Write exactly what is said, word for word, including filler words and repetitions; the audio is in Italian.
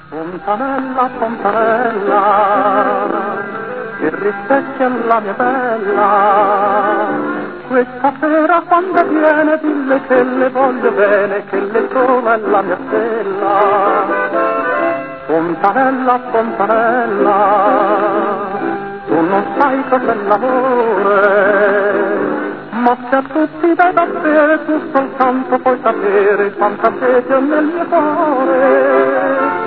Fontanella, fontanella, che rispecchia la mia bella, questa sera quando viene dille che le voglio bene, che le sola è la mia stella. Fontanella, fontanella, tu non sai cos'è l'amore, ma se a tutti dai da bere tu soltanto puoi sapere quanta sete ho nel mio cuore.